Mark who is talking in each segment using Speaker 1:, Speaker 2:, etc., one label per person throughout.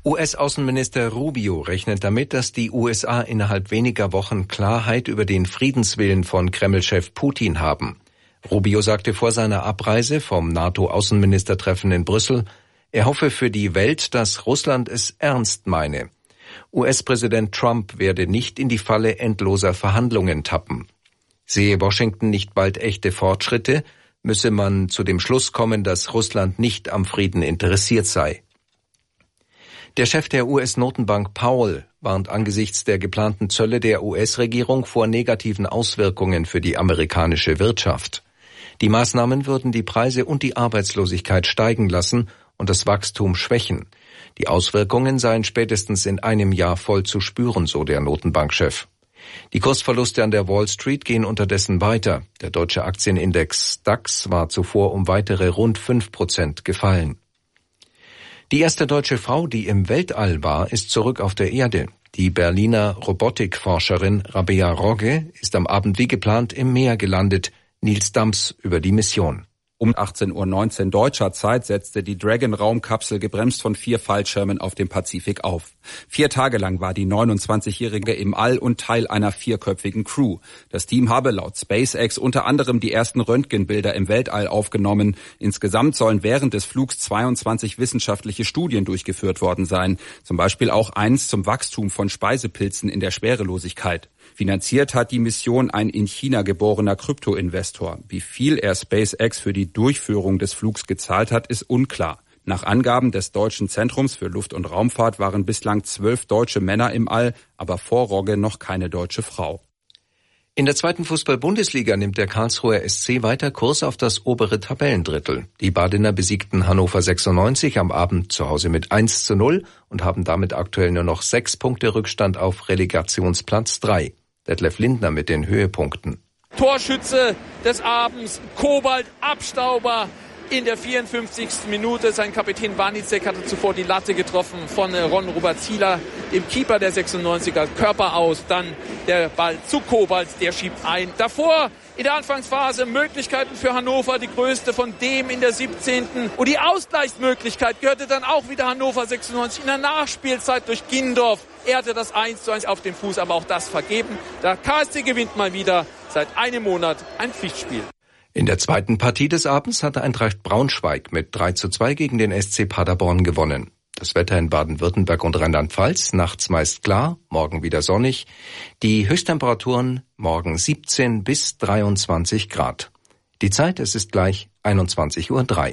Speaker 1: US-Außenminister Rubio rechnet damit, dass die USA innerhalb weniger Wochen Klarheit über den Friedenswillen von Kreml-Chef Putin haben. Rubio sagte vor seiner Abreise vom NATO-Außenministertreffen in Brüssel, er hoffe für die Welt, dass Russland es ernst meine. US-Präsident Trump werde nicht in die Falle endloser Verhandlungen tappen. Sehe Washington nicht bald echte Fortschritte, müsse man zu dem Schluss kommen, dass Russland nicht am Frieden interessiert sei. Der Chef der US-Notenbank Powell warnt angesichts der geplanten Zölle der US-Regierung vor negativen Auswirkungen für die amerikanische Wirtschaft. Die Maßnahmen würden die Preise und die Arbeitslosigkeit steigen lassen und das Wachstum schwächen. Die Auswirkungen seien spätestens in einem Jahr voll zu spüren, so der Notenbankchef. Die Kursverluste an der Wall Street gehen unterdessen weiter. Der deutsche Aktienindex DAX war zuvor um weitere rund 5% gefallen. Die erste deutsche Frau, die im Weltall war, ist zurück auf der Erde. Die Berliner Robotikforscherin Rabea Rogge ist am Abend wie geplant im Meer gelandet. Nils Dams über die Mission.
Speaker 2: Um 18:19 Uhr deutscher Zeit setzte die Dragon-Raumkapsel gebremst von 4 Fallschirmen auf dem Pazifik auf. 4 Tage lang war die 29-Jährige im All und Teil einer 4-köpfigen Crew. Das Team habe laut SpaceX unter anderem die ersten Röntgenbilder im Weltall aufgenommen. Insgesamt sollen während des Flugs 22 wissenschaftliche Studien durchgeführt worden sein. Zum Beispiel auch eins zum Wachstum von Speisepilzen in der Schwerelosigkeit. Finanziert hat die Mission ein in China geborener Kryptoinvestor. Wie viel er SpaceX für die Durchführung des Flugs gezahlt hat, ist unklar. Nach Angaben des Deutschen Zentrums für Luft- und Raumfahrt waren bislang 12 deutsche Männer im All, aber vor Rogge noch keine deutsche Frau.
Speaker 1: In der 2. Fußball-Bundesliga nimmt der Karlsruher SC weiter Kurs auf das obere Tabellendrittel. Die Badener besiegten Hannover 96 am Abend zu Hause mit 1:0 und haben damit aktuell nur noch 6 Punkte Rückstand auf Relegationsplatz 3. Detlef Lindner mit den Höhepunkten.
Speaker 3: Torschütze des Abends, Kobalt, Abstauber in der 54. Minute. Sein Kapitän Wanicek hatte zuvor die Latte getroffen von Ron-Robert Zieler, dem Keeper der 96er, Körper aus. Dann der Ball zu Kobalt, der schiebt ein. Davor in der Anfangsphase Möglichkeiten für Hannover, die größte von dem in der 17. Und die Ausgleichsmöglichkeit gehörte dann auch wieder Hannover 96 in der Nachspielzeit durch Gindorf. Er hatte das 1:1 auf dem Fuß, aber auch das vergeben. Der KSC gewinnt mal wieder seit einem Monat ein Pflichtspiel.
Speaker 1: In der zweiten Partie des Abends hatte Eintracht Braunschweig mit 3:2 gegen den SC Paderborn gewonnen. Das Wetter in Baden-Württemberg und Rheinland-Pfalz, nachts meist klar, morgen wieder sonnig. Die Höchsttemperaturen morgen 17 bis 23 Grad. Die Zeit, es ist gleich 21:03 Uhr.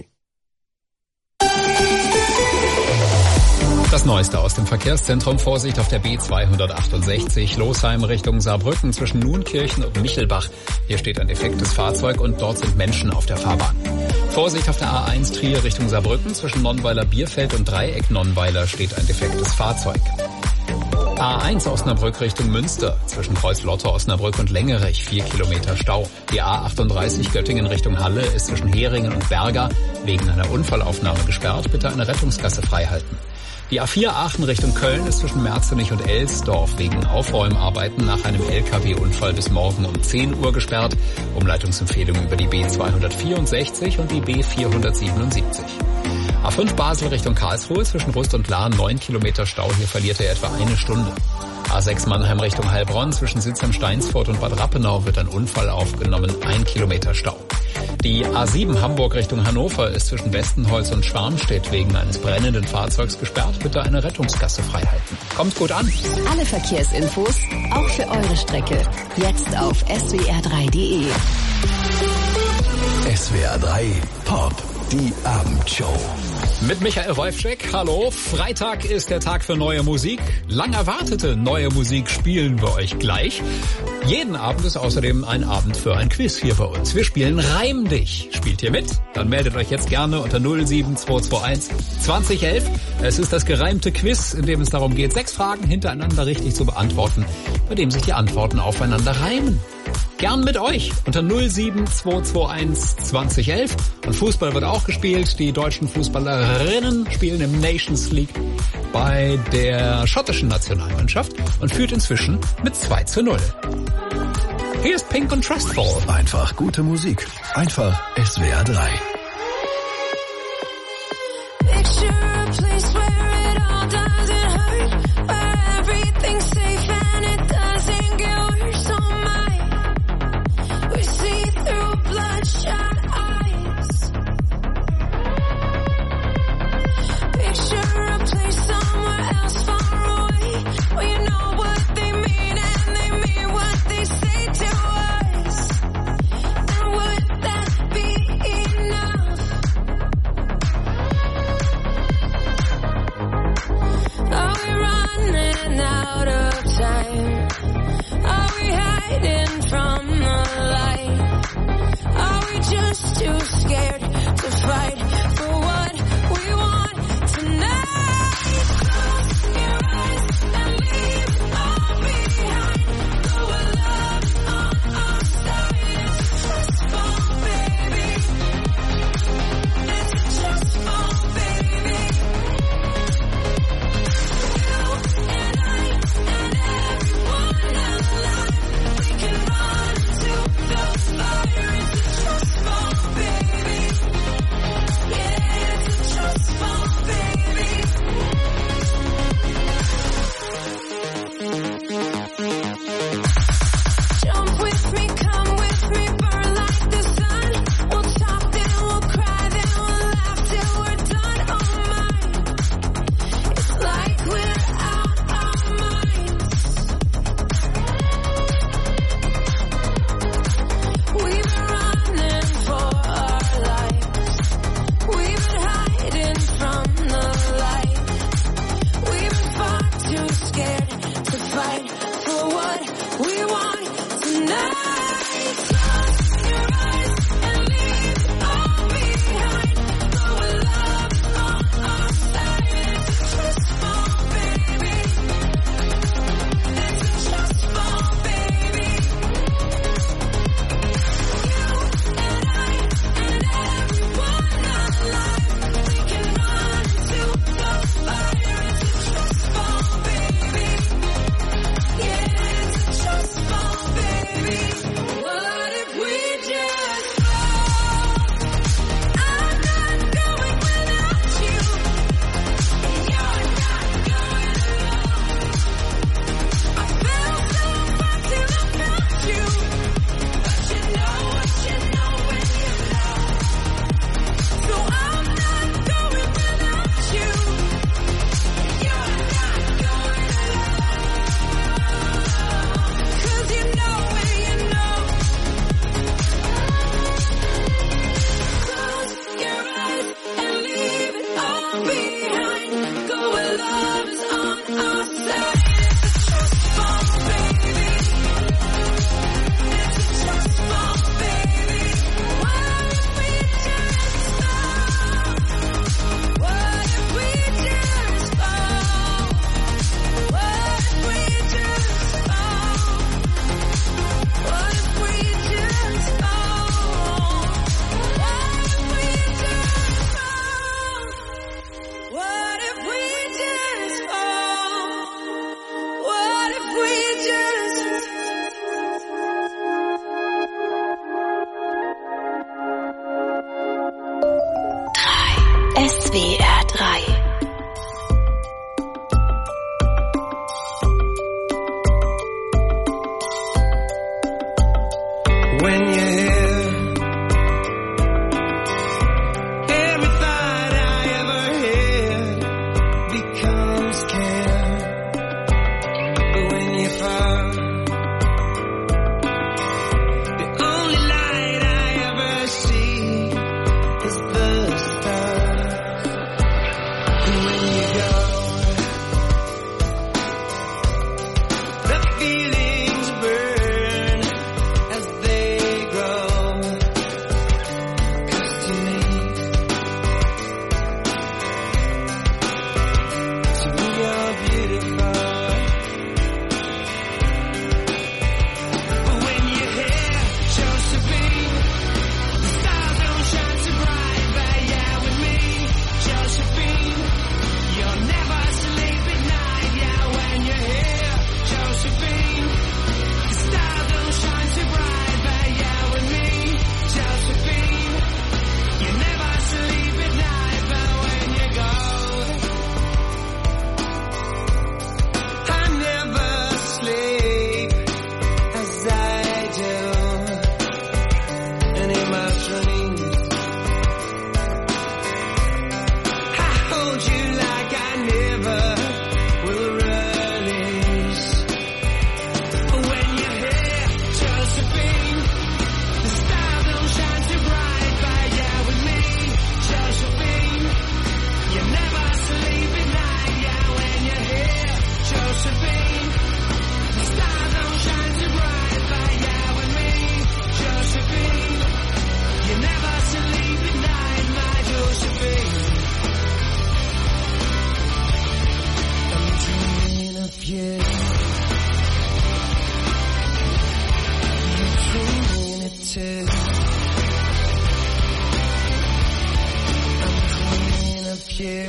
Speaker 4: Das Neueste aus dem Verkehrszentrum. Vorsicht auf der B268 Losheim Richtung Saarbrücken zwischen Nuenkirchen und Michelbach. Hier steht ein defektes Fahrzeug und dort sind Menschen auf der Fahrbahn. Vorsicht auf der A1 Trier Richtung Saarbrücken zwischen Nonnweiler-Bierfeld und Dreieck Nonnweiler steht ein defektes Fahrzeug. A1 Osnabrück Richtung Münster zwischen Kreuz-Lotte, Osnabrück und Längerich 4 Kilometer Stau. Die A38 Göttingen Richtung Halle ist zwischen Heringen und Berger wegen einer Unfallaufnahme gesperrt. Bitte eine Rettungsgasse freihalten. Die A4 Aachen Richtung Köln ist zwischen Merzenich und Elsdorf wegen Aufräumarbeiten nach einem LKW-Unfall bis morgen um 10 Uhr gesperrt. Umleitungsempfehlung über die B264 und die B477. A5 Basel Richtung Karlsruhe zwischen Rust und Lahn 9 Kilometer Stau. Hier verliert er etwa eine Stunde. A6 Mannheim Richtung Heilbronn zwischen Sitzheim-Steinsfurt und Bad Rappenau wird ein Unfall aufgenommen. 1 Kilometer Stau. Die A7 Hamburg Richtung Hannover ist zwischen Westenholz und Schwarmstedt wegen eines brennenden Fahrzeugs gesperrt. Bitte eine Rettungsgasse freihalten. Kommt gut an.
Speaker 5: Alle Verkehrsinfos, auch für eure Strecke, jetzt auf swr3.de.
Speaker 6: SWR3 Pop, die Abendshow.
Speaker 4: Mit Michael Wolfschek, hallo. Freitag ist der Tag für neue Musik. Lang erwartete neue Musik spielen wir euch gleich. Jeden Abend ist außerdem ein Abend für ein Quiz hier bei uns. Wir spielen Reim dich. Spielt ihr mit? Dann meldet euch jetzt gerne unter 07221 2011. Es ist das gereimte Quiz, in dem es darum geht, 6 Fragen hintereinander richtig zu beantworten, bei dem sich die Antworten aufeinander reimen. Gern mit euch unter 07221 2011. Und Fußball wird auch gespielt. Die deutschen Fußballerinnen spielen im Nations League bei der schottischen Nationalmannschaft und führt inzwischen mit 2:0. Hier ist Pink und Trustful.
Speaker 6: Einfach gute Musik. Einfach SWR3.
Speaker 7: Picture a place where it all doesn't you. You're dreaming it too. I'm dreaming of you.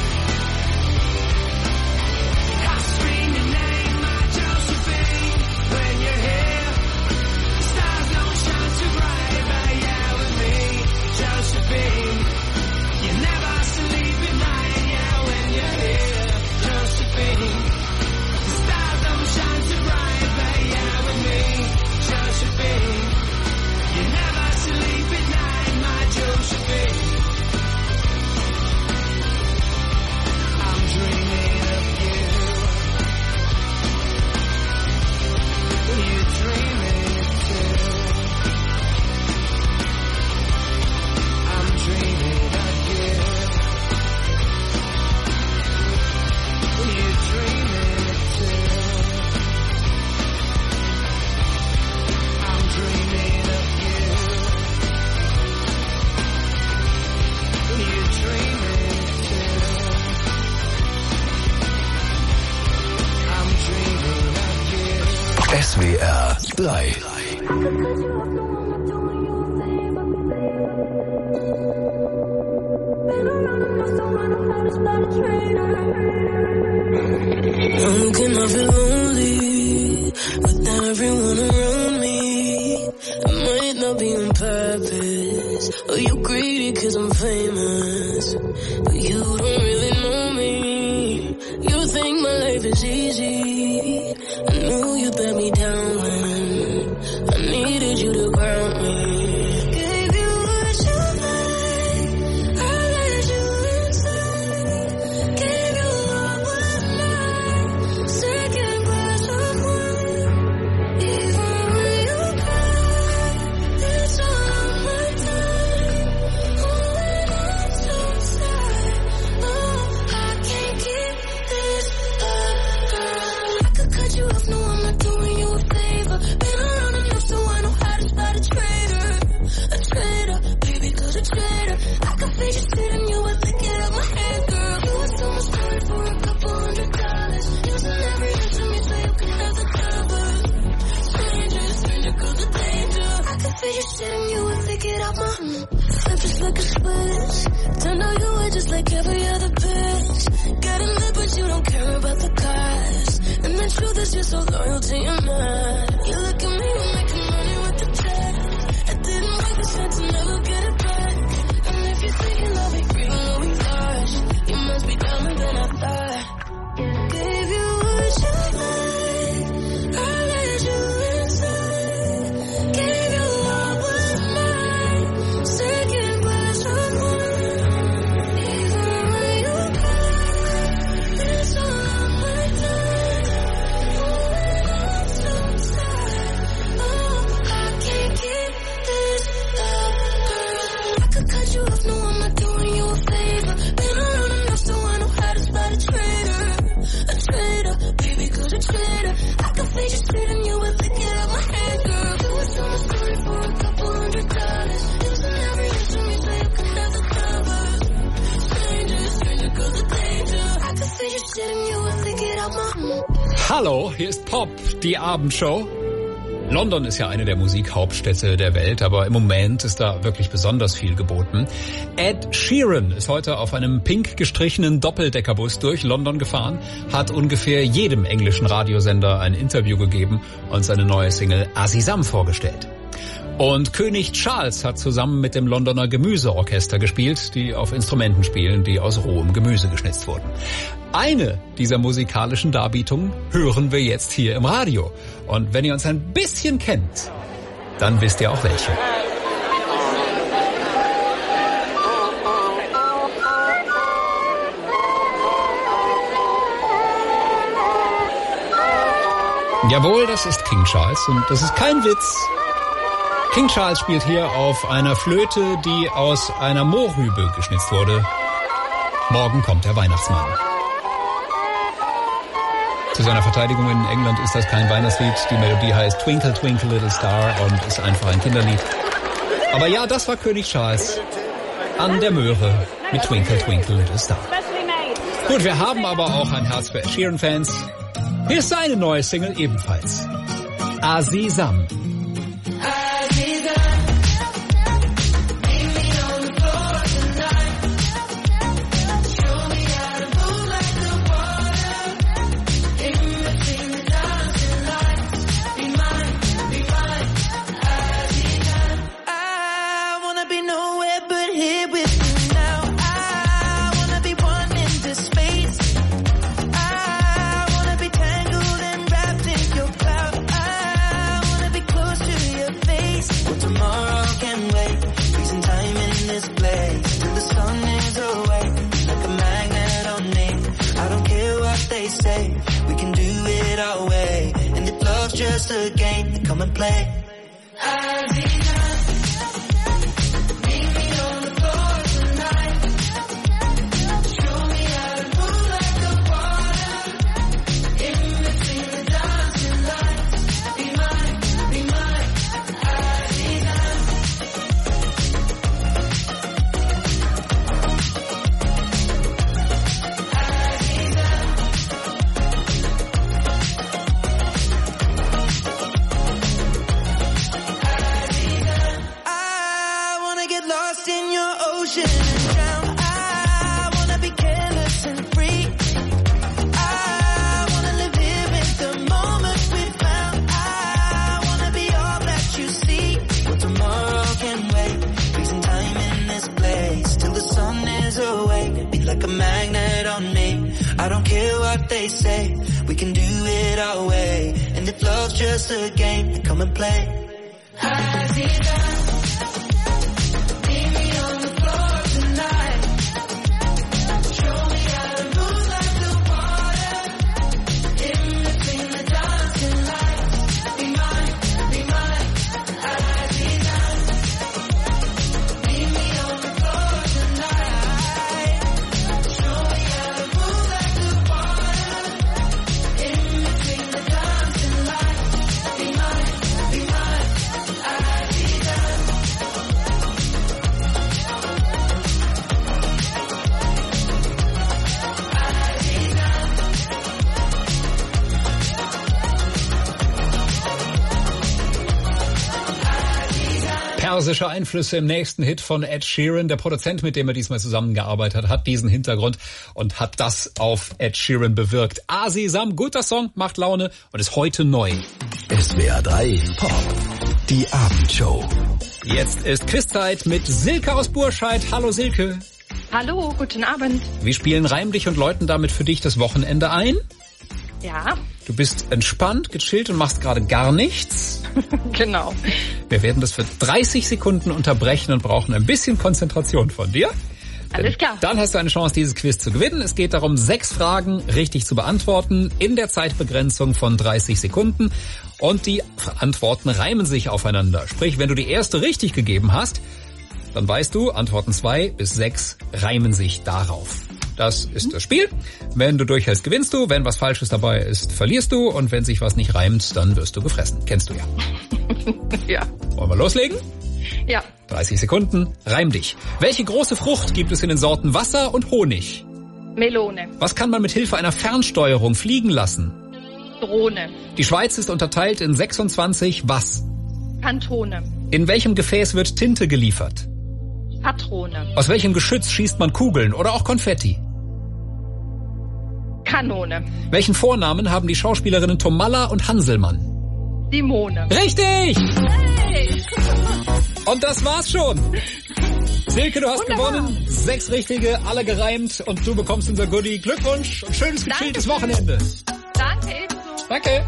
Speaker 6: SWR 3.
Speaker 7: Can I feel lonely without everyone around me? I might not be on purpose, or you greedy cause I'm famous, but you don't really know me. You think my life is easy. I knew you'd let me down when I needed you to ground me. Gave you what you like, I let you inside. Gave you all but mine, second glass of wine. Even when you cry, it's all on my time. Holding on so tight, oh, I can't keep this up, girl. I could cut you off, no, I'm not doing you a favor. Been around enough so I know how to spot a traitor, baby, cause a traitor. I can fake you sitting you with the get out my hand, girl. You would so much money for a couple $100. Using every inch of me so you can have the cover. Stranger, cause a danger. I can fake you sitting you with the get out my flip just like a switch. Turned out you were just like every other bitch. Got a lip but you don't care about the cars. And the truth is you're so loyal to your man. You look at me, you're making money with the check. I didn't make the sense to never get it back. And if you think you love me, real or we lost, you must be dumber than I thought. Gave you what you like, I let you inside. Gave you all but mine, second glass of wine. Even when you cry, it's all on my time. Holding on so tight, oh, I can't keep this up, girl. I could cut you off, no, I'm not doing you a favor. Been around enough so I know how to spot a traitor, baby, cause a traitor. I can fake you sitting you with the get out my hand, girl. You were so much money for a couple $100. Using every inch of me so you can have the cover. Stranger, cause a danger. I can fake you sitting you with the get out my
Speaker 4: Hallo, hier ist Pop, die Abendshow. London ist ja eine der Musikhauptstädte der Welt, aber im Moment ist da wirklich besonders viel geboten. Ed Sheeran ist heute auf einem pink gestrichenen Doppeldeckerbus durch London gefahren, hat ungefähr jedem englischen Radiosender ein Interview gegeben und seine neue Single Azizam vorgestellt. Und König Charles hat zusammen mit dem Londoner Gemüseorchester gespielt, die auf Instrumenten spielen, die aus rohem Gemüse geschnitzt wurden. Eine dieser musikalischen Darbietungen hören wir jetzt hier im Radio. Und wenn ihr uns ein bisschen kennt, dann wisst ihr auch welche. Jawohl, das ist King Charles und das ist kein Witz. King Charles spielt hier auf einer Flöte, die aus einer Mohrrübe geschnitzt wurde. Morgen kommt der Weihnachtsmann. Zu seiner Verteidigung, in England ist das kein Weihnachtslied. Die Melodie heißt Twinkle Twinkle Little Star und ist einfach ein Kinderlied. Aber ja, das war König Charles an der Möhre mit Twinkle Twinkle Little Star. Gut, wir haben aber auch ein Herz für Ed Sheeran-Fans. Hier ist seine neue Single ebenfalls. Azizam.
Speaker 8: Just a game, come and play. Like a magnet on me. I don't care what they say. We can do it our way. And if love's just a game, then come and play.
Speaker 4: Persische Einflüsse im nächsten Hit von Ed Sheeran. Der Produzent, mit dem er diesmal zusammengearbeitet hat, diesen Hintergrund und hat das auf Ed Sheeran bewirkt. Azizam, guter Song, macht Laune und ist heute neu.
Speaker 6: SWR 3 Pop, die Abendshow.
Speaker 4: Jetzt ist Quizzeit mit Silke aus Burscheid. Hallo Silke.
Speaker 9: Hallo, guten Abend.
Speaker 4: Wir spielen Reim dich und läuten damit für dich das Wochenende ein.
Speaker 9: Ja.
Speaker 4: Du bist entspannt, gechillt und machst gerade gar nichts.
Speaker 9: Genau.
Speaker 4: Wir werden das für 30 Sekunden unterbrechen und brauchen ein bisschen Konzentration von dir.
Speaker 9: Alles klar.
Speaker 4: Dann hast du eine Chance, dieses Quiz zu gewinnen. Es geht darum, 6 Fragen richtig zu beantworten in der Zeitbegrenzung von 30 Sekunden. Und die Antworten reimen sich aufeinander. Sprich, wenn du die erste richtig gegeben hast, dann weißt du, Antworten 2 bis 6 reimen sich darauf. Das ist das Spiel. Wenn du durchhältst, gewinnst du. Wenn was Falsches dabei ist, verlierst du. Und wenn sich was nicht reimt, dann wirst du gefressen. Kennst du ja.
Speaker 9: Ja.
Speaker 4: Wollen wir loslegen?
Speaker 9: Ja.
Speaker 4: 30 Sekunden. Reim dich. Welche große Frucht gibt es in den Sorten Wasser und Honig?
Speaker 9: Melone.
Speaker 4: Was kann man mit Hilfe einer Fernsteuerung fliegen lassen?
Speaker 9: Drohne.
Speaker 4: Die Schweiz ist unterteilt in 26 was?
Speaker 9: Kantone.
Speaker 4: In welchem Gefäß wird Tinte geliefert?
Speaker 9: Patrone.
Speaker 4: Aus welchem Geschütz schießt man Kugeln oder auch Konfetti?
Speaker 9: Kanone.
Speaker 4: Welchen Vornamen haben die Schauspielerinnen Tomalla und Hanselmann?
Speaker 9: Simone.
Speaker 4: Richtig!
Speaker 9: Hey.
Speaker 4: Und das war's schon. Silke, du hast
Speaker 9: Wunderbar.
Speaker 4: gewonnen. 6 richtige, alle gereimt und du bekommst unser Goodie. Glückwunsch und schönes gechilltes Wochenende.
Speaker 9: Danke, ebenso.
Speaker 4: Danke.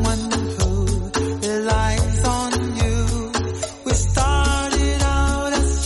Speaker 10: Someone who relies on you. We started out as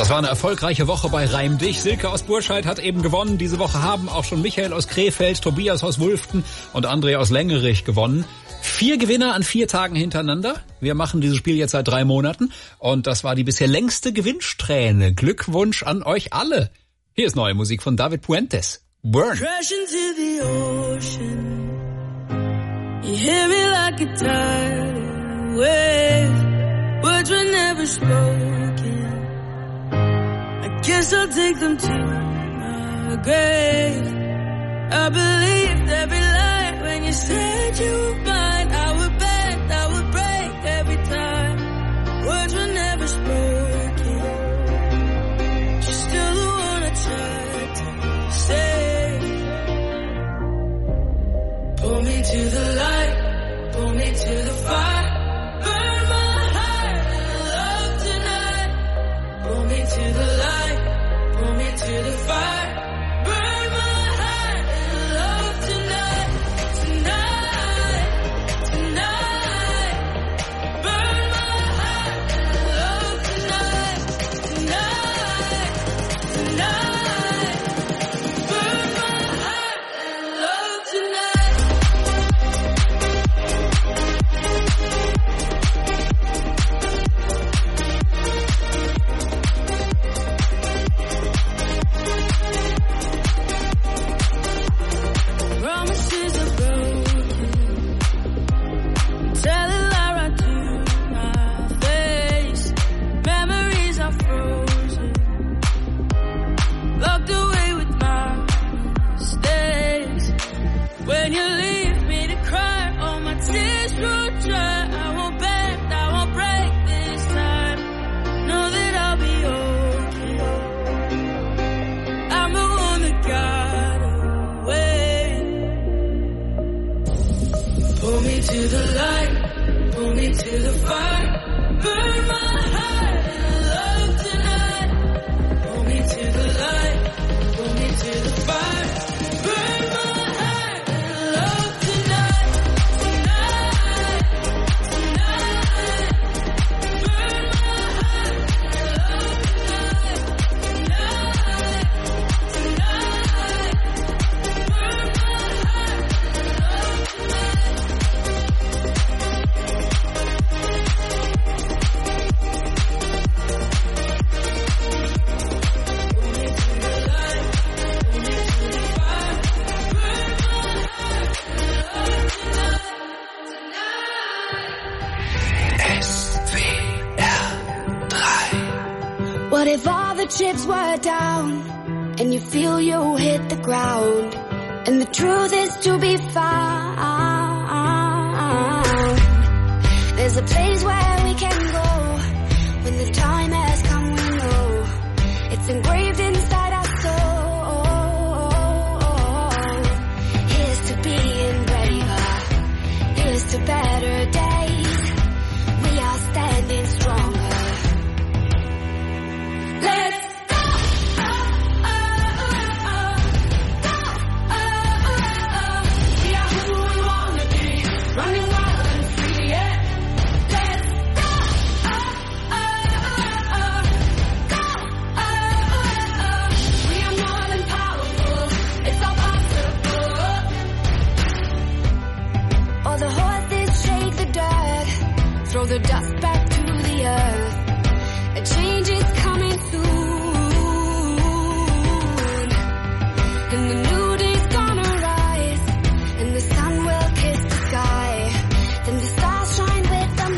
Speaker 4: Das war eine erfolgreiche Woche bei Reim dich. Silke aus Burscheid hat eben gewonnen. Diese Woche haben auch schon Michael aus Krefeld, Tobias aus Wulften und André aus Längerich gewonnen. 4 Gewinner an 4 Tagen hintereinander. Wir machen dieses Spiel jetzt seit 3 Monaten. Und das war die bisher längste Gewinnsträhne. Glückwunsch an euch alle. Hier ist neue Musik von David Puentes. Burn.
Speaker 7: Crash into the ocean. You hear me like a tidal wave. Words were never spoken. I guess I'll take them to my grave. I believed every lie when you said you were mine. I would bend, I would break every time. Words were never spoken. You're still the one I tried to save. Pull me to the light, pull me to the fire. Burn my heart in love tonight. Pull me to the light, pull me to the fire. Burn my heart in love tonight, tonight, tonight. Burn my heart in love tonight, tonight, tonight. Burn my heart in love tonight. Promises are broken. Tell a lie right to my face. Memories are frozen. Locked away with my mistakes. When you leave me to cry, all my tears will dry. I won't bend, I won't break this time. Know that I'll be okay. I'm the one that got away. Pull me to the light, pull me to the fire. Burn my heart in love tonight. Pull me to the light, pull me to the fire. Burn my heart in love tonight, tonight, tonight. Burn my heart in love tonight, tonight, tonight. Burn my heart in love tonight.
Speaker 10: What if all the chips were down and you feel you hit the ground and the truth is to be found? There's a place where we can go when the time has come, we know. It's engraved inside our soul. Here's to being braver. Here's to better days. We are standing stronger. Let's go! We are who we wanna be, running wild and free, yeah. Let's go! We are more than powerful, it's all possible. All the horses shake the dirt, throw the dust back to the earth. A change is coming soon, and the new day's gonna rise, and the sun will kiss the sky, then the stars shine with the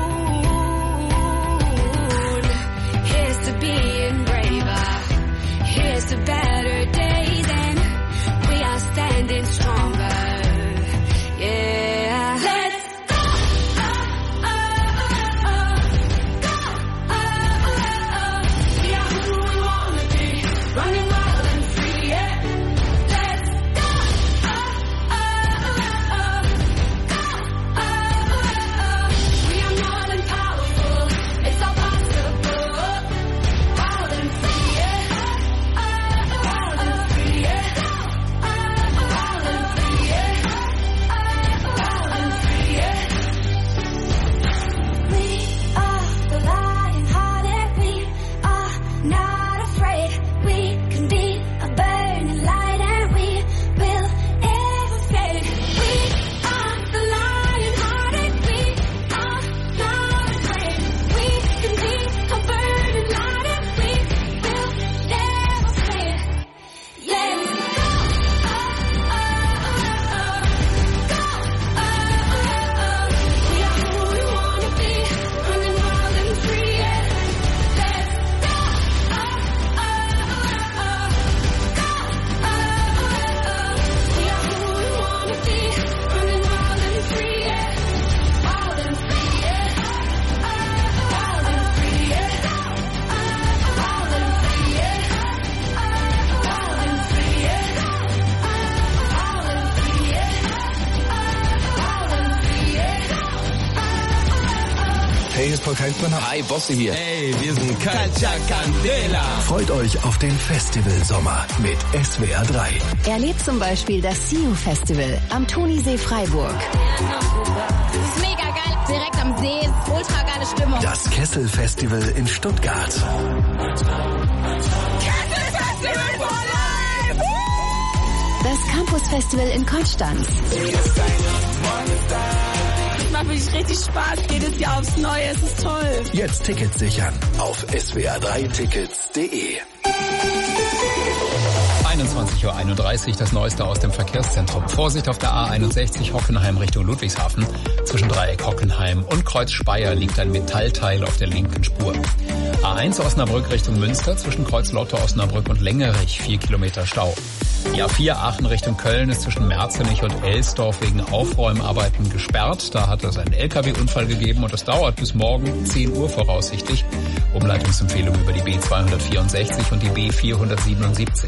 Speaker 10: moon. Here's to being braver, here's to better days, and we are standing stronger, yeah. Let's go!
Speaker 6: Hey, hier ist Paul Kalkbrenner.
Speaker 11: Hi, Bosse hier.
Speaker 12: Hey, wir sind Calcia Candela.
Speaker 6: Freut euch auf den Festivalsommer mit SWR 3.
Speaker 5: Erlebt zum Beispiel das See-You Festival am Thunisee Freiburg.
Speaker 13: Das ist mega geil. Direkt am See, ultra geile Stimmung.
Speaker 6: Das Kessel Festival in Stuttgart.
Speaker 13: Kessel Festival for life!
Speaker 5: Das Campus Festival in Konstanz.
Speaker 13: Es macht wirklich richtig Spaß, jedes Jahr aufs Neue, es ist toll.
Speaker 6: Jetzt Tickets sichern auf swr3tickets.de.
Speaker 4: 21:31 Uhr, das Neueste aus dem Verkehrszentrum. Vorsicht auf der A61 Hockenheim Richtung Ludwigshafen. Zwischen Dreieck Hockenheim und Kreuz Speyer liegt ein Metallteil auf der linken Spur. A1 Osnabrück Richtung Münster zwischen Kreuz Lotte, Osnabrück und Längerich 4 Kilometer Stau. Die A4 Aachen Richtung Köln ist zwischen Merzenich und Elsdorf wegen Aufräumarbeiten gesperrt. Da hat es einen LKW-Unfall gegeben und es dauert bis morgen 10 Uhr voraussichtlich. Umleitungsempfehlung über die B264 und die B477.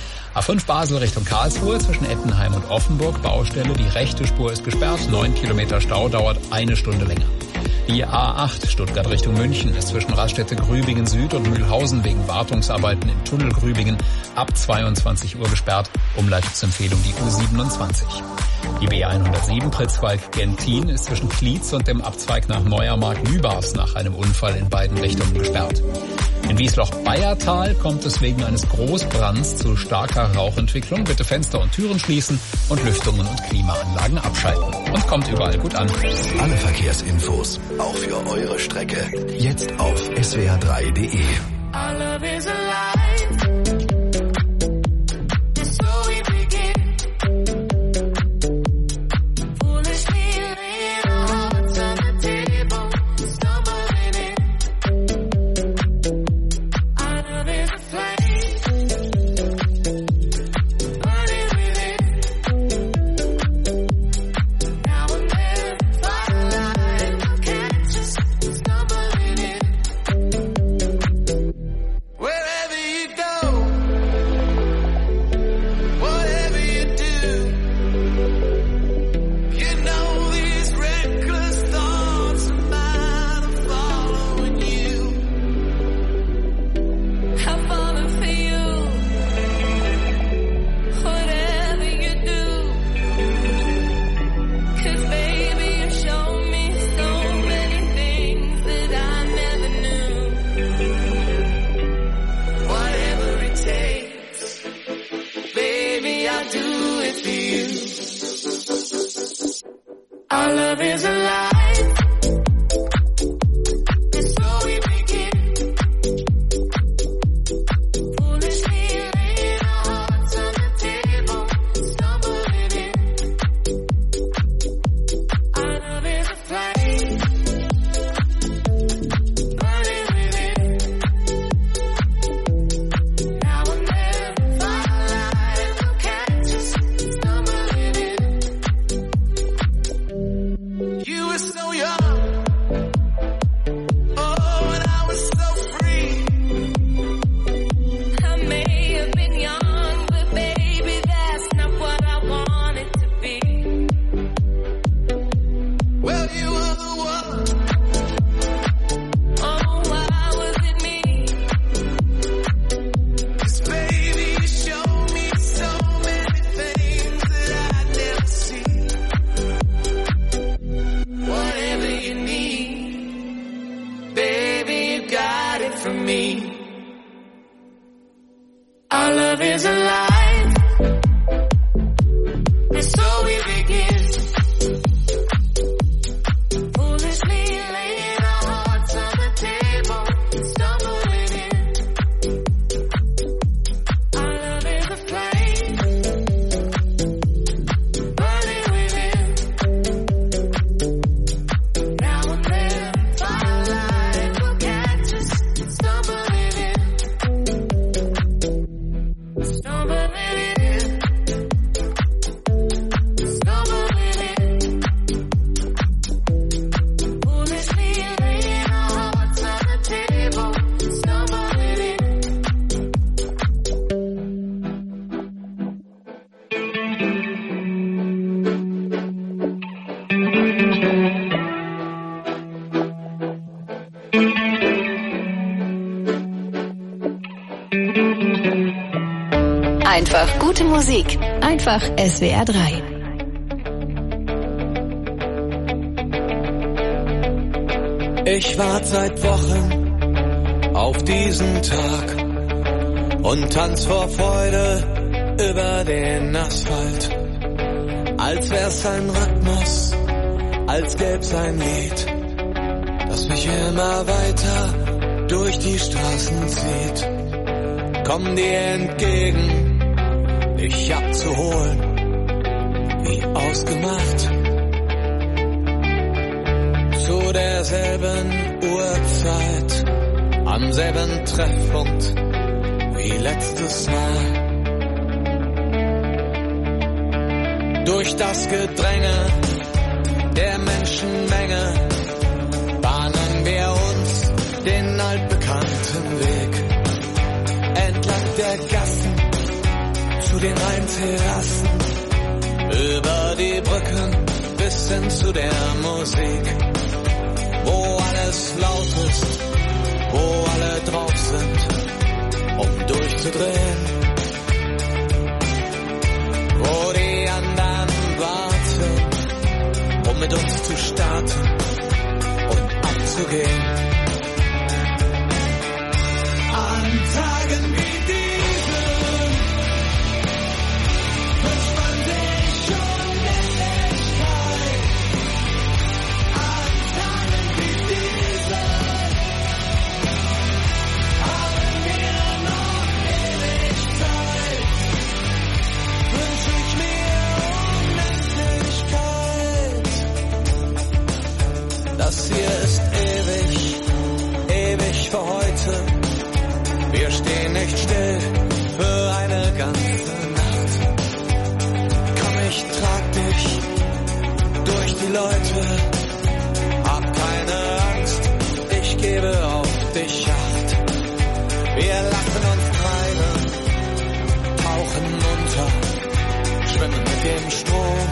Speaker 4: A5 Basel Richtung Karlsruhe zwischen Ettenheim und Offenburg Baustelle. Die rechte Spur ist gesperrt, 9 Kilometer Stau, dauert 1 Stunde länger. Die A8 Stuttgart Richtung München ist zwischen Raststätte Grübingen Süd und Mühlhausen wegen Wartungsarbeiten im Tunnel Grübingen ab 22 Uhr gesperrt. Umleitungsempfehlung die U27. Die B107 Pritzwalk-Gentin ist zwischen Klietz und dem Abzweig nach Neuermark-Lübars nach einem Unfall in beiden Richtungen gesperrt. In Wiesloch-Bayertal kommt es wegen eines Großbrands zu starker Rauchentwicklung. Bitte Fenster und Türen schließen und Lüftungen und Klimaanlagen abschalten. Und kommt überall gut an.
Speaker 6: Alle Verkehrsinfos, auch für eure Strecke, jetzt auf swr3.de.
Speaker 7: Whatever you need.
Speaker 5: Einfach gute Musik. Einfach SWR 3.
Speaker 11: Ich warte seit Wochen auf diesen Tag und tanz vor Freude über den Asphalt. Als wär's ein Rhythmus, als gäb's ein Lied, das mich immer weiter durch die Straßen zieht. Komm dir entgegen, dich abzuholen, wie ausgemacht. Zu derselben Uhrzeit, am selben Treffpunkt wie letztes Mal. Durch das Gedränge der Menschenmenge bahnen wir uns den altbekannten Weg. Entlang der Gassen zu den Rheinterrassen, über die Brücken bis hin zu der Musik, wo alles laut ist, wo alle drauf sind, um durchzudrehen, wo die anderen warten, um mit uns zu starten und abzugehen. An Tagen wie diesen wünscht man sich schon Endlichkeit. An Tagen wie diesen haben wir noch ewig Zeit. Wünsch ich mir Unendlichkeit. Das hier ist ewig, ewig für heute. Wir stehen nicht still für eine ganze Nacht. Komm, ich trag dich durch die Leute. Hab keine Angst, ich gebe auf dich Acht. Wir lachen und treiben, tauchen unter, schwimmen mit dem Strom,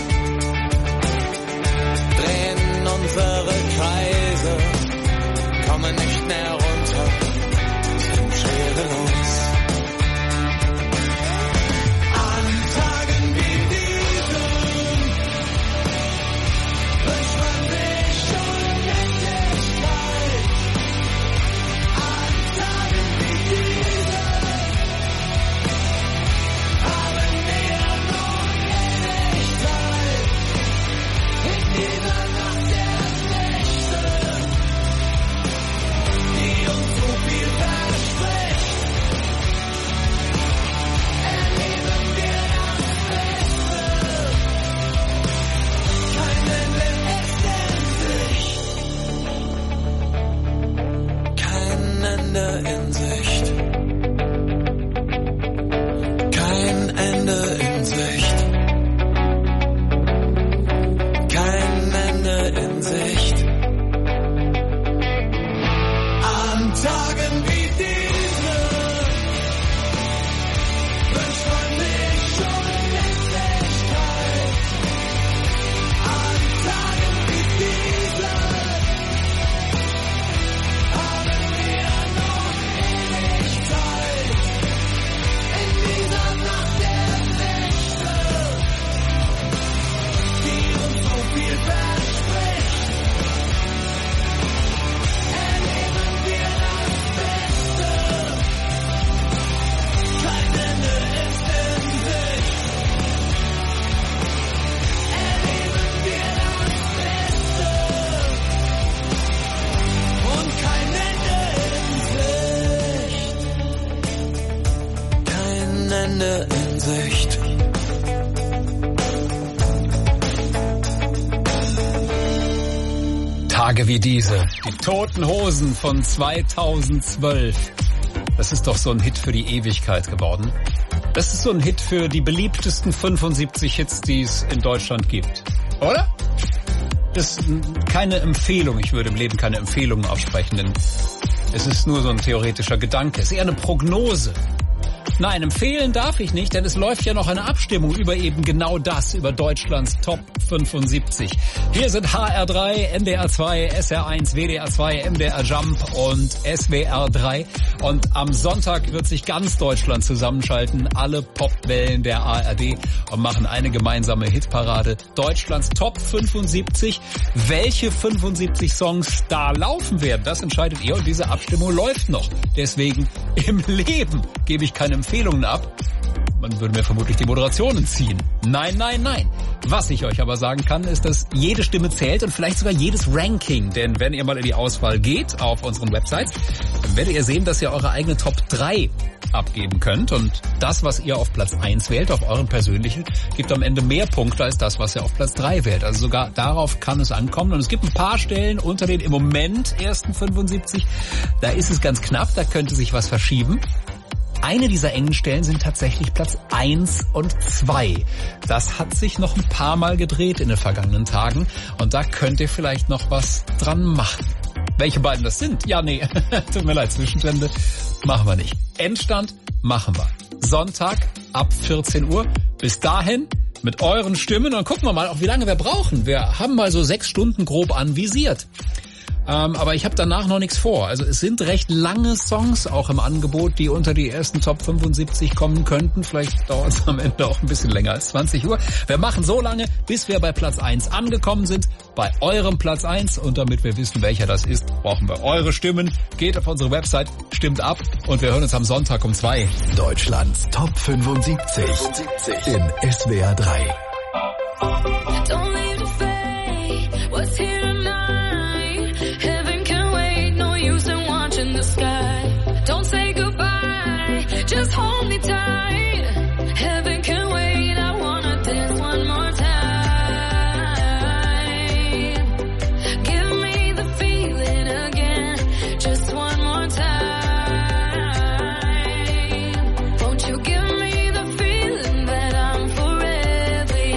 Speaker 11: drehen unsere Kreise, kommen nicht mehr runter, sind schwerelos. An Tagen wie diesen wünscht man sich schon Endlichkeit. An Tagen wie diesen haben wir noch ewig Zeit. In dieser Nacht der Nächte, die uns so viel verspricht, erleben wir das Beste. Kein Ende ist in Sicht. Kein Ende in Sicht. Kein Ende in Sicht. An Tagen wie diesen wünscht man sich schon Endlichkeit. An Tagen wie diesen haben wir noch ewig Zeit. In dieser Nacht der Nächte, die uns so viel verspricht, erleben wir das Beste. Kein Ende ist in Sicht. Erleben wir das Beste. Und kein Ende in Sicht. Kein Ende in Sicht.
Speaker 4: Tage wie diese. Die Toten Hosen von 2012. Das ist doch so ein Hit für die Ewigkeit geworden. Das ist so ein Hit für die beliebtesten 75 Hits, die es in Deutschland gibt. Oder? Das ist keine Empfehlung. Ich würde im Leben keine Empfehlungen aussprechen, denn es ist nur so ein theoretischer Gedanke. Es ist eher eine Prognose. Nein, empfehlen darf ich nicht, denn es läuft ja noch eine Abstimmung über eben genau das, über Deutschlands Top 75. Hier sind HR3, NDR 2, SR1, WDR 2, MDR Jump und SWR 3. Und am Sonntag wird sich ganz Deutschland zusammenschalten, alle Popwellen der ARD, und machen eine gemeinsame Hitparade. Deutschlands Top 75. Welche 75 Songs da laufen werden, das entscheidet ihr, und diese Abstimmung läuft noch. Deswegen im Leben gebe ich keine Empfehlungen ab. Man würde mir vermutlich die Moderationen ziehen. Nein, nein, nein. Was ich euch aber sagen kann, ist, dass jede Stimme zählt und vielleicht sogar jedes Ranking. Denn wenn ihr mal in die Auswahl geht auf unseren Websites, dann werdet ihr sehen, dass ihr eure eigene Top 3 abgeben könnt. Und das, was ihr auf Platz 1 wählt, auf euren persönlichen, gibt am Ende mehr Punkte als das, was ihr auf Platz 3 wählt. Also sogar darauf kann es ankommen. Und es gibt ein paar Stellen unter den im Moment ersten 75. Da ist es ganz knapp, da könnte sich was verschieben. Eine dieser engen Stellen sind tatsächlich Platz 1 und 2. Das hat sich noch ein paar Mal gedreht in den vergangenen Tagen und da könnt ihr vielleicht noch was dran machen. Welche beiden das sind? Ja, nee, tut mir leid, Zwischenstände machen wir nicht. Endstand machen wir. Sonntag ab 14 Uhr. Bis dahin mit euren Stimmen und gucken wir mal auch, wie lange wir brauchen. Wir haben mal so 6 Stunden grob anvisiert. Aber ich habe danach noch nichts vor. Also es sind recht lange Songs auch im Angebot, die unter die ersten Top 75 kommen könnten. Vielleicht dauert es am Ende auch ein bisschen länger als 20 Uhr. Wir machen so lange, bis wir bei Platz 1 angekommen sind. Bei eurem Platz 1. Und damit wir wissen, welcher das ist, brauchen wir eure Stimmen. Geht auf unsere Website, stimmt ab und wir hören uns am Sonntag um 2.
Speaker 6: Deutschlands Top 75 in SWR 3.
Speaker 7: Don't leave the fate, what's here tonight? Heaven can wait, no use in watching the sky. Don't say goodbye, just hold me tight. Heaven can wait, I wanna dance one more time. Give me the feeling again, just one more time. Won't you give me the feeling that I'm forever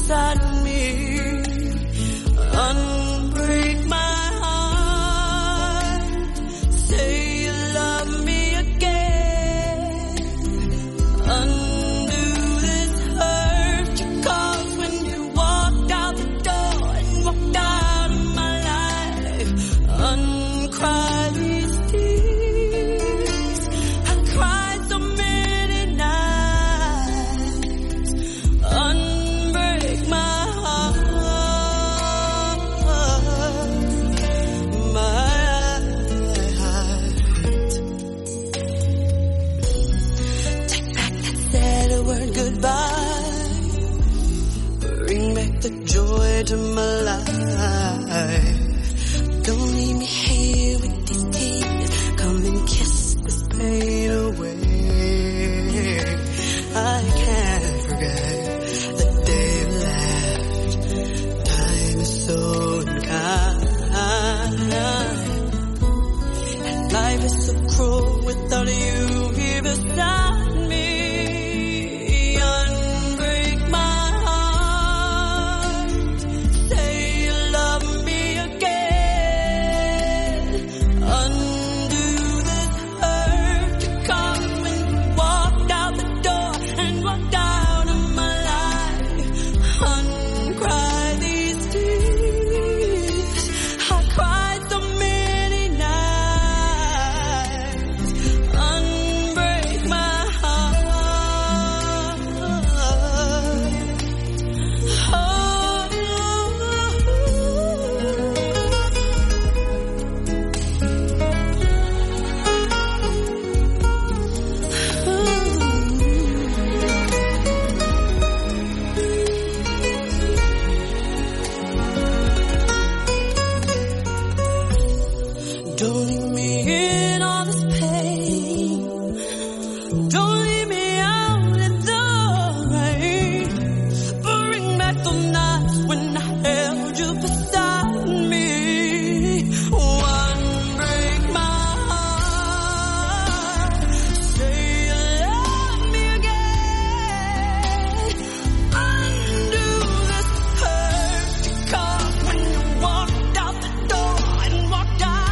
Speaker 7: beside me. Unbreak my heart. Say you love me again. Undo this hurt you caused when you walked out the door and walked out of my life. Uncry these tears. I cried so many nights. Unbreak my heart. Goodbye. Bring back the joy to my life. Don't leave me here with these tears. Come and kiss this pain away. I can't forget the day you left. Time is so unkind, and life is so cruel without you here beside me. Don't leave me in all this pain. Don't leave me out in the rain. Bring back the nights when I held you beside me. One break my heart. Say you love me again. Undo this hurt you caused when you walked out the door and walked out.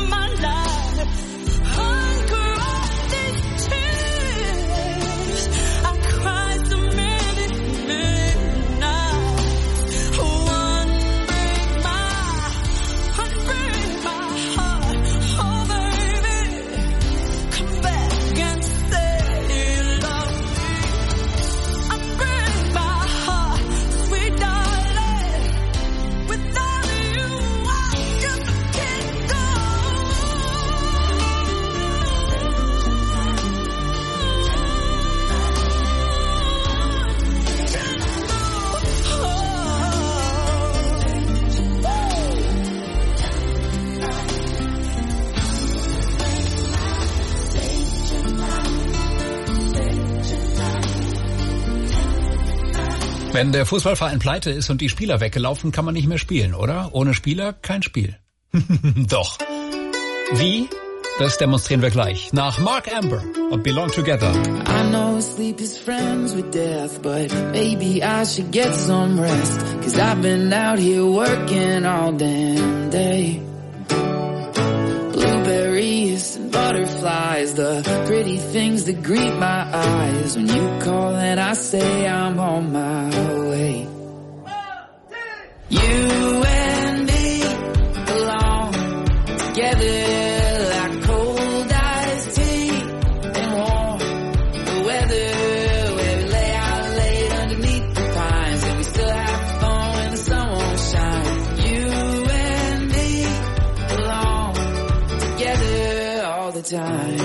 Speaker 4: Wenn der Fußballverein pleite ist und die Spieler weggelaufen, kann man nicht mehr spielen, oder? Ohne Spieler kein Spiel. Doch. Wie? Das demonstrieren wir gleich. Nach Mark Amber und Belong Together.
Speaker 14: I know sleep is friends with death, but maybe I should get some rest. 'Cause I've been out here working all damn day. Blueberries and butterflies, the pretty things that greet my eyes. When you call and I say I'm on my way. You and me belong together. Time.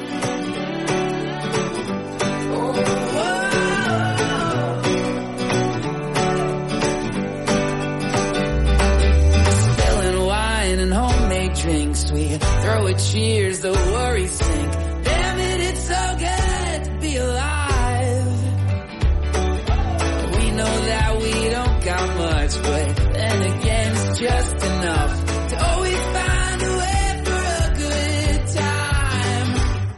Speaker 14: Spilling wine and homemade drinks, we throw a cheers, the worries sink. Damn it, it's so good to be alive. We know that we don't got much, but then again it's just enough to always find a way.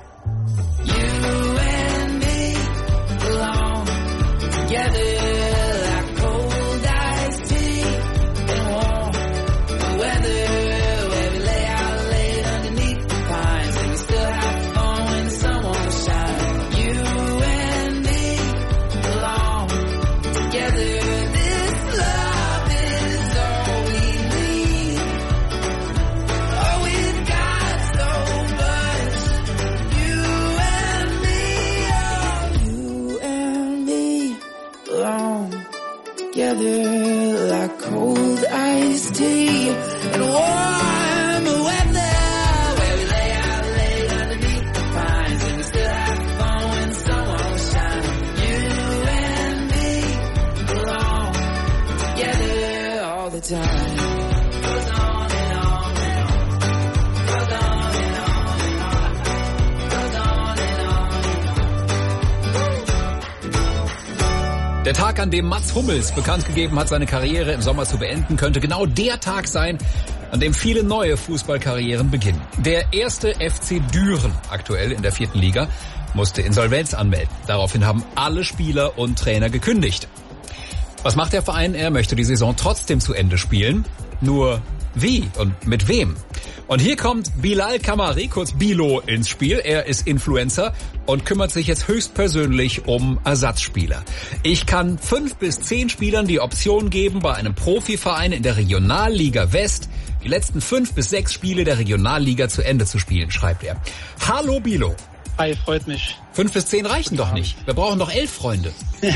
Speaker 14: together like cold iced tea and warm weather. Where we lay out late underneath the pines and we still have fun when the sun won't shine. You and me belong together all the time. Goes on and on and on. Goes on and on and on. Goes on and on and on.
Speaker 4: Der Tag, an dem Mats Hummels bekannt gegeben hat, seine Karriere im Sommer zu beenden, könnte genau der Tag sein, an dem viele neue Fußballkarrieren beginnen. Der erste FC Düren, aktuell in der 4. Liga, musste Insolvenz anmelden. Daraufhin haben alle Spieler und Trainer gekündigt. Was macht der Verein? Er möchte die Saison trotzdem zu Ende spielen. Nur wie und mit wem? Und hier kommt Bilal Kamari, kurz Bilo, ins Spiel. Er ist Influencer und kümmert sich jetzt höchstpersönlich um Ersatzspieler. Ich kann 5 bis 10 Spielern die Option geben, bei einem Profiverein in der Regionalliga West die letzten 5 bis 6 Spiele der Regionalliga zu Ende zu spielen, schreibt er. Hallo Bilo.
Speaker 15: Hi, freut mich.
Speaker 4: 5 bis 10 reichen doch nicht. Wir brauchen doch 11 Freunde.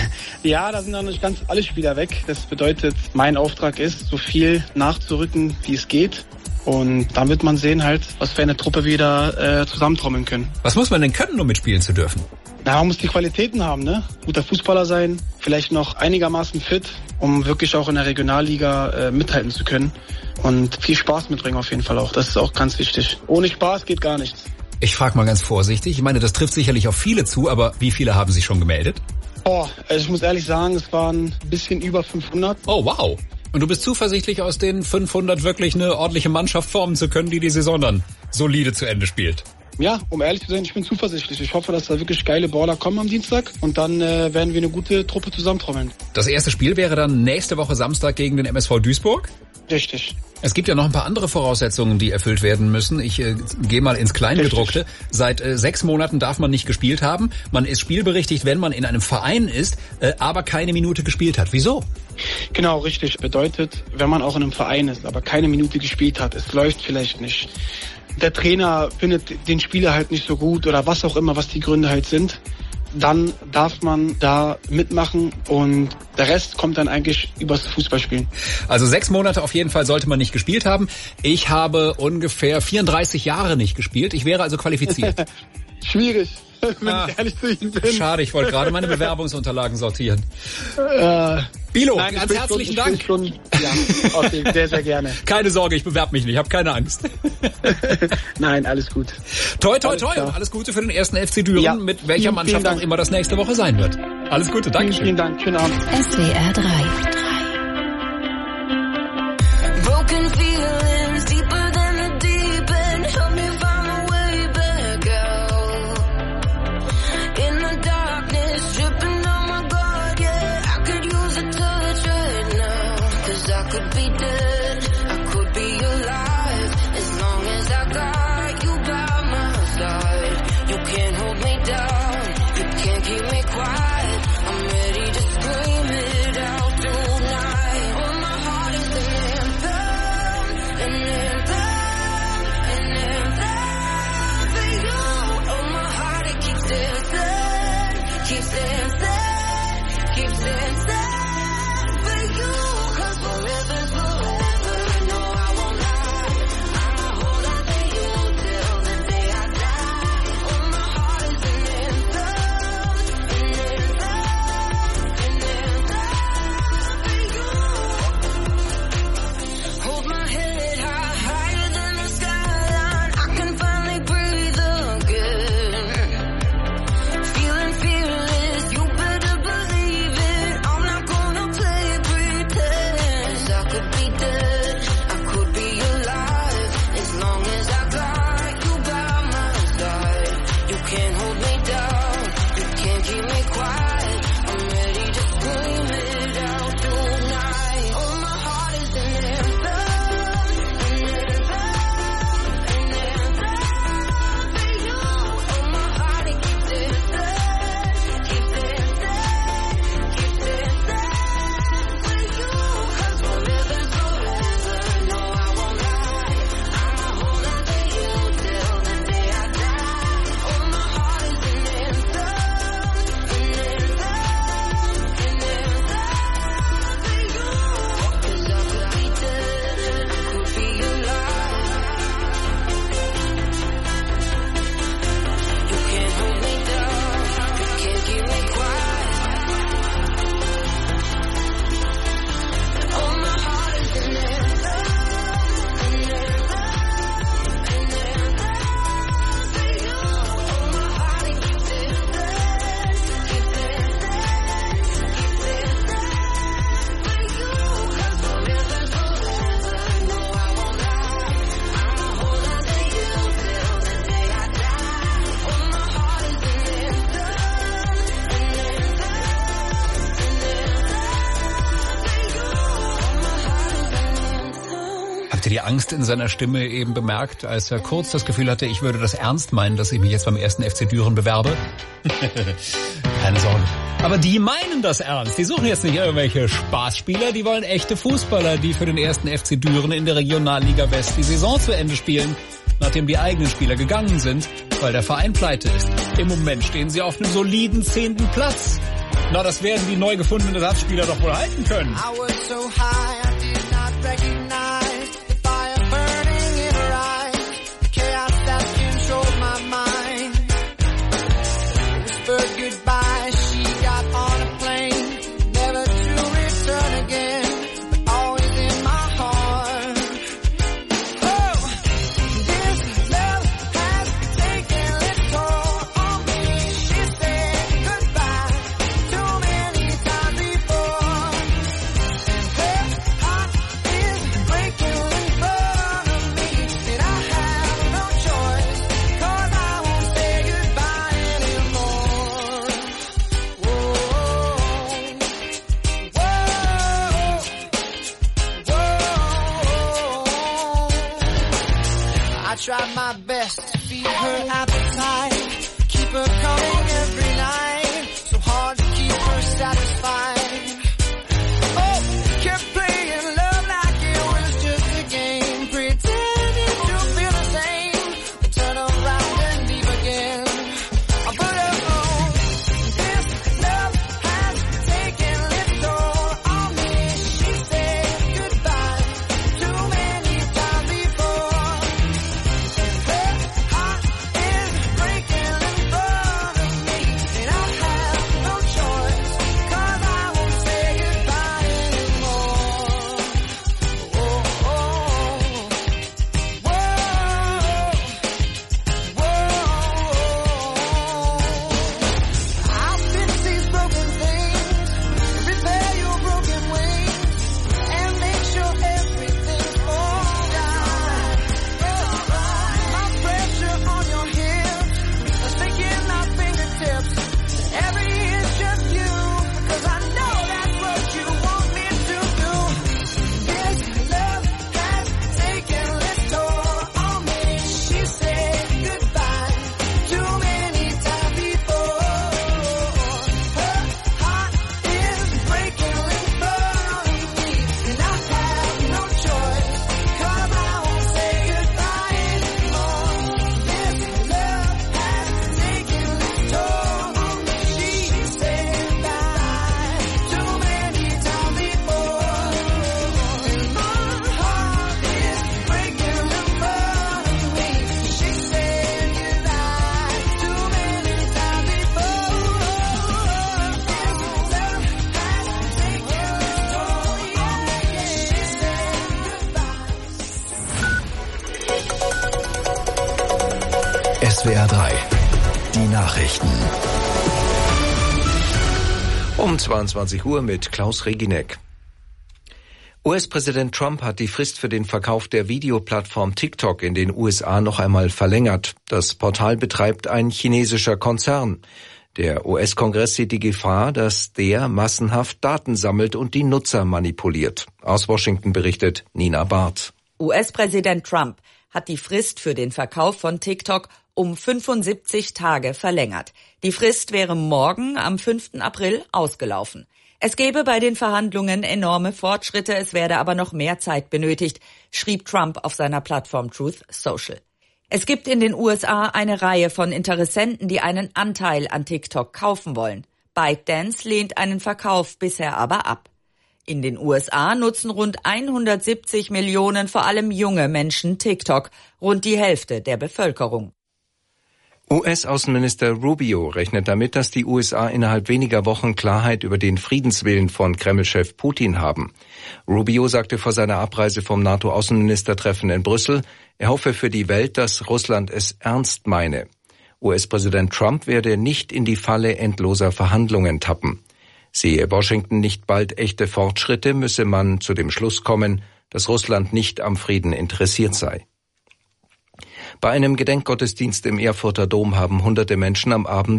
Speaker 15: Ja, da sind noch nicht ganz alle Spieler weg. Das bedeutet, mein Auftrag ist, so viel nachzurücken, wie es geht. Und dann wird man sehen halt, was für eine Truppe wir da zusammentrommeln können.
Speaker 4: Was muss man denn können, um mitspielen zu dürfen?
Speaker 15: Na, man muss die Qualitäten haben, ne? Guter Fußballer sein, vielleicht noch einigermaßen fit, um wirklich auch in der Regionalliga mithalten zu können. Und viel Spaß mitbringen auf jeden Fall auch. Das ist auch ganz wichtig. Ohne Spaß geht gar nichts.
Speaker 4: Ich frage mal ganz vorsichtig. Ich meine, das trifft sicherlich auf viele zu, aber wie viele haben sich schon gemeldet?
Speaker 15: Oh, also ich muss ehrlich sagen, es waren ein bisschen über 500.
Speaker 4: Oh, wow. Und du bist zuversichtlich, aus den 500 wirklich eine ordentliche Mannschaft formen zu können, die die Saison dann solide zu Ende spielt?
Speaker 15: Ja, um ehrlich zu sein, ich bin zuversichtlich. Ich hoffe, dass da wirklich geile Baller kommen am Dienstag und dann werden wir eine gute Truppe zusammentrommeln.
Speaker 4: Das erste Spiel wäre dann nächste Woche Samstag gegen den MSV Duisburg?
Speaker 15: Richtig.
Speaker 4: Es gibt ja noch ein paar andere Voraussetzungen, die erfüllt werden müssen. Ich gehe mal ins Kleingedruckte. Seit 6 Monaten darf man nicht gespielt haben. Man ist spielberechtigt, wenn man in einem Verein ist, aber keine Minute gespielt hat. Wieso?
Speaker 15: Genau, richtig. Bedeutet, wenn man auch in einem Verein ist, aber keine Minute gespielt hat, es läuft vielleicht nicht. Der Trainer findet den Spieler halt nicht so gut oder was auch immer, was die Gründe halt sind. Dann darf man da mitmachen und der Rest kommt dann eigentlich übers Fußballspielen.
Speaker 4: Also 6 Monate auf jeden Fall sollte man nicht gespielt haben. Ich habe ungefähr 34 Jahre nicht gespielt. Ich wäre also qualifiziert.
Speaker 15: Schwierig, wenn ich ehrlich zu Ihnen bin.
Speaker 4: Schade, ich wollte gerade meine Bewerbungsunterlagen sortieren. Bilo,
Speaker 15: nein,
Speaker 4: ganz herzlichen Dank.
Speaker 15: Ja, okay, sehr, sehr gerne.
Speaker 4: Keine Sorge, ich bewerbe mich nicht, ich habe keine Angst.
Speaker 15: Nein, alles gut.
Speaker 4: Toi, toi, toi und alles Gute für den ersten FC Düren, ja, mit welcher Mannschaft auch immer das nächste Woche sein wird. Alles Gute, danke schön.
Speaker 15: Vielen Dank, schönen Abend.
Speaker 5: SWR 3.
Speaker 7: Broken feelings deeper than the deep end. Help me find my way back out. In the darkness, dripping on my guard, yeah. I could use a touch right now. 'Cause I could be dead, I could be alive. As long as I got you by my side. You can't hold me down, you can't keep me quiet. I'm ready to scream it out tonight. Oh, my heart is an anthem, an anthem, an anthem for you. Oh, my heart, it keeps dancing, keeps dancing, keeps dancing for you. 'Cause forever's forever.
Speaker 4: Habt ihr die Angst in seiner Stimme eben bemerkt, als er kurz das Gefühl hatte, ich würde das ernst meinen, dass ich mich jetzt beim 1. FC Düren bewerbe? Keine Sorge. Aber die meinen das ernst. Die suchen jetzt nicht irgendwelche Spaßspieler, die wollen echte Fußballer, die für den 1. FC Düren in der Regionalliga West die Saison zu Ende spielen, nachdem die eigenen Spieler gegangen sind, weil der Verein pleite ist. Im Moment stehen sie auf einem soliden 10. Platz. Na, das werden die neu gefundenen Ersatzspieler doch wohl halten können.
Speaker 14: I was so high, I did not recognize the fire burning in her eyes, the chaos that controlled my mind. Whispered goodbye, she got on a plane, never to return again, but always in my heart. Oh, this love has taken its toll on me. She said goodbye too many times before, and her heart is breaking in front of me, and I have no choice, 'cause I won't say goodbye anymore. Whoa, whoa, whoa. I tried my best to feed her appetite, keep her coming every night, so hard to keep her satisfied. Oh, kept playing love like it was just a game, pretending to feel the same, turn around and leave again. But oh, this love has taken its toll on me. She said goodbye too many times before, and her heart is breaking in front of me, and I have no choice, 'cause I won't say goodbye anymore. Oh, oh, whoa, whoa. I'll fix these broken things, repair your broken wings, and make sure everything's alright. My pressure on your hips, a stick in my fingertips, every inch of you, 'cause I know that's what you want me to do. This love has taken its toll on me. She said goodbye too many times before. Her heart is breaking in front of me, and I have no choice, 'cause I won't say goodbye anymore. This love has taken its toll on me. She said goodbye too many times before, and my heart is breaking in front of me. She said goodbye too many times before. This love has taken its toll on me. She said goodbye.
Speaker 6: SWR 3, die Nachrichten.
Speaker 1: Um 22 Uhr mit Klaus Reginek. US-Präsident Trump hat die Frist für den Verkauf der Videoplattform TikTok in den USA noch einmal verlängert. Das Portal betreibt ein chinesischer Konzern. Der US-Kongress sieht die Gefahr, dass der massenhaft Daten sammelt und die Nutzer manipuliert. Aus Washington berichtet Nina Barth.
Speaker 16: US-Präsident Trump hat die Frist für den Verkauf von TikTok um 75 Tage verlängert. Die Frist wäre morgen, am 5. April, ausgelaufen. Es gebe bei den Verhandlungen enorme Fortschritte, es werde aber noch mehr Zeit benötigt, schrieb Trump auf seiner Plattform Truth Social. Es gibt in den USA eine Reihe von Interessenten, die einen Anteil an TikTok kaufen wollen. ByteDance lehnt einen Verkauf bisher aber ab. In den USA nutzen rund 170 Millionen, vor allem junge Menschen, TikTok, rund die Hälfte der Bevölkerung.
Speaker 1: US-Außenminister Rubio rechnet damit, dass die USA innerhalb weniger Wochen Klarheit über den Friedenswillen von Kreml-Chef Putin haben. Rubio sagte vor seiner Abreise vom NATO-Außenministertreffen in Brüssel, er hoffe für die Welt, dass Russland es ernst meine. US-Präsident Trump werde nicht in die Falle endloser Verhandlungen tappen. Sehe Washington nicht bald echte Fortschritte, müsse man zu dem Schluss kommen, dass Russland nicht am Frieden interessiert sei. Bei einem Gedenkgottesdienst im Erfurter Dom haben hunderte Menschen am Abend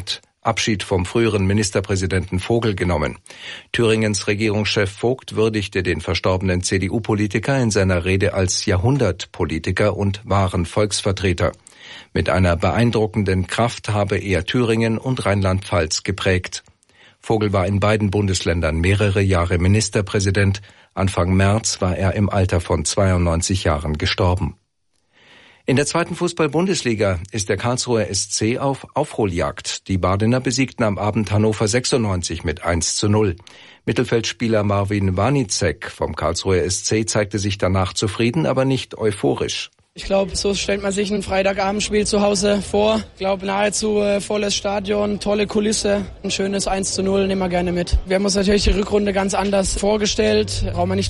Speaker 1: Abschied vom früheren Ministerpräsidenten Vogel genommen. Thüringens Regierungschef Vogt würdigte den verstorbenen CDU-Politiker in seiner Rede als Jahrhundertpolitiker und wahren Volksvertreter. Mit einer beeindruckenden Kraft habe er Thüringen und Rheinland-Pfalz geprägt. Vogel war in beiden Bundesländern mehrere Jahre Ministerpräsident. Anfang März war er im Alter von 92 Jahren gestorben. In der zweiten Fußball-Bundesliga ist der Karlsruher SC auf Aufholjagd. Die Badener besiegten am Abend Hannover 96 mit 1:0. Mittelfeldspieler Marvin Wanicek vom Karlsruher SC zeigte sich danach zufrieden, aber nicht euphorisch.
Speaker 17: Ich glaube, so stellt man sich ein Freitagabendspiel zu Hause vor. Ich glaube, nahezu volles Stadion, tolle Kulisse, ein schönes 1:0, nehmen wir gerne mit. Wir haben uns natürlich die Rückrunde ganz anders vorgestellt. Brauchen wir nicht